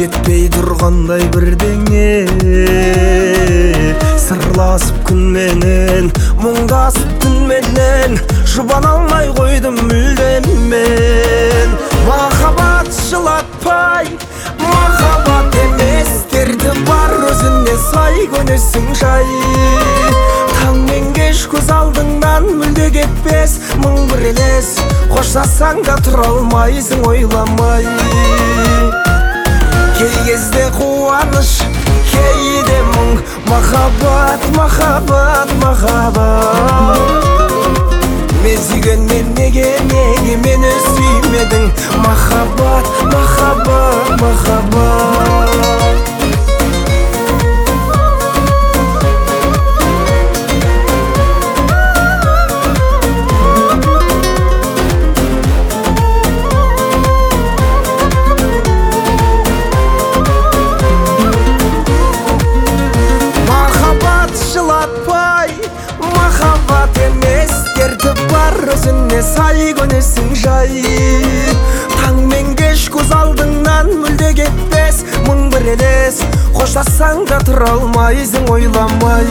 жетпей тұрғандай бірдеңе, сырласып күн менен, мұңдасып түн менен, жұбана алмай қойдым мүлдем мен. Махаббат жылатпай, махаббат емес, дерті бар өзіне сай, көнесің жай. Таң мен кеш көз алдыңнан мүлде кетпес, мың бір елес, қоштасаң да тұра алмайсың ойламай. Кей кезде қуаныш, кейде мұң, махаббат, махаббат, махаббат. Мен сүйгенмен неге мені сүймедің? Махаббат, махаббат, махаббат. Махаббат емес, дерті бар өзіне сай, көнесің жай. Таң мен кеш көз алдыңнан мүлде кетпес, мың бір елес, қоштасаң да тұра алмайсың ойламай.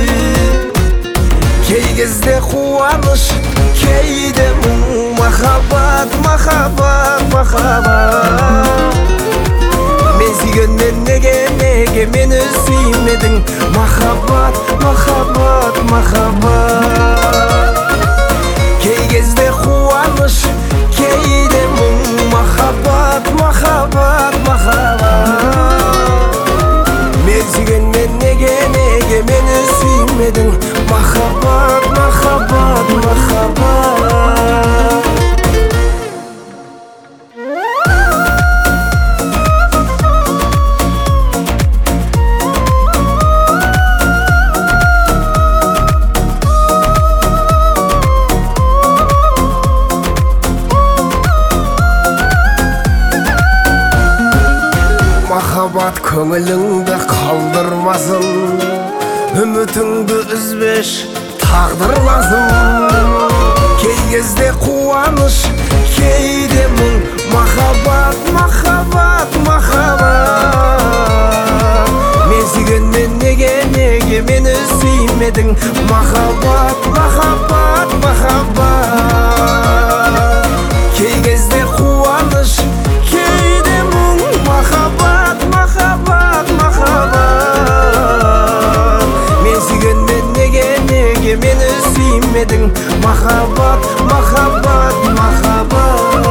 Кей кезде қуаныш, кейде мұң, махаббат, махаббат, махаббат. Мен сүйгенмен неге мені сүймедің? Махаббат, махаббат, махаббат. Кей кезде қуаныш, кейде мұң, махаббат, махаббат, махаббат. Мен сүйгенмен неге мені сүймедің? Махаббат, махаббат, махаббат. Махаббат көңіліңді қалдырмасын, үмітіңді үзбеш, тағдыр лазым. Кей кезде қуаныш, кейде мұң, махаббат, махаббат, махаббат. Мен сүйгенмен неге мені сүймедің? Махаббат, махаббат, махаббат. Кей кезде қуаныш, кейде мұң, махаббат, махаббат, махаббат. Мен сүйгенмен неге мені сүймедің? Махаббат, махаббат, махаббат.